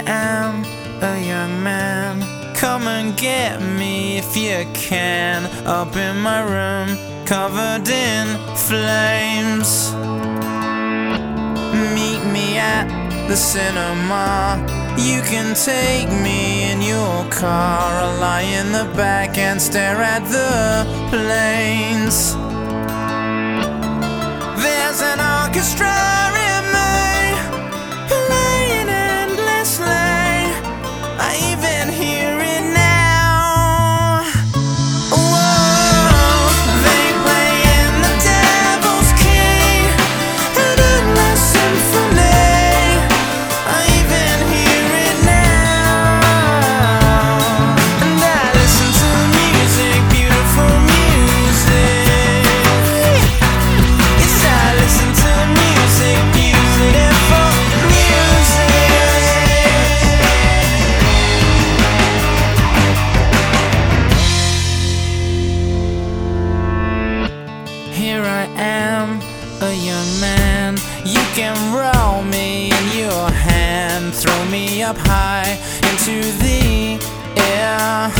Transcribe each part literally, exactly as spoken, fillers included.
am a young man. Come and get me if you can. Up in my room, covered in flames. Meet me at the cinema. You can take me in your car. I'll lie in the back and stare at the planes. There's an orchestra in me, playing endlessly. I even hear it now. Whoa, they play in the Devil's Key, an endless symphony. I even hear it now. And I listen to music, beautiful music. Yes, I listen to music, beautiful music. Here I am, a young man. You can roll me in your hand, throw me up high into the air.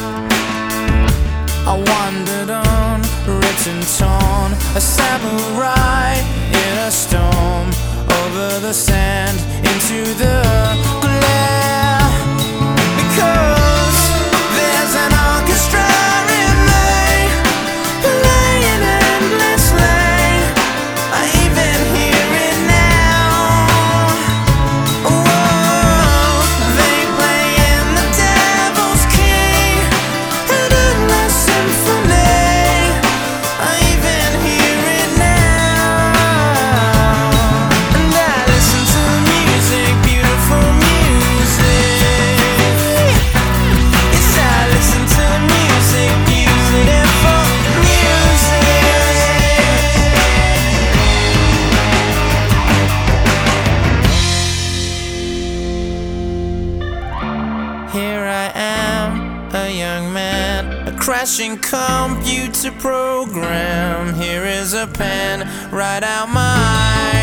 I wandered on, written torn, a samurai in a storm, over the sand, into the glare. Because there's an orchestra in me, playing endlessly. I even hear it now. Whoa, they play in the Devil's Key, an endless symphony. I even hear it now. And I listen to music, beautiful music. Yes, I listen to music, beautiful music. Here I am, a young man, a crashing computer program. Here is a pen, write out my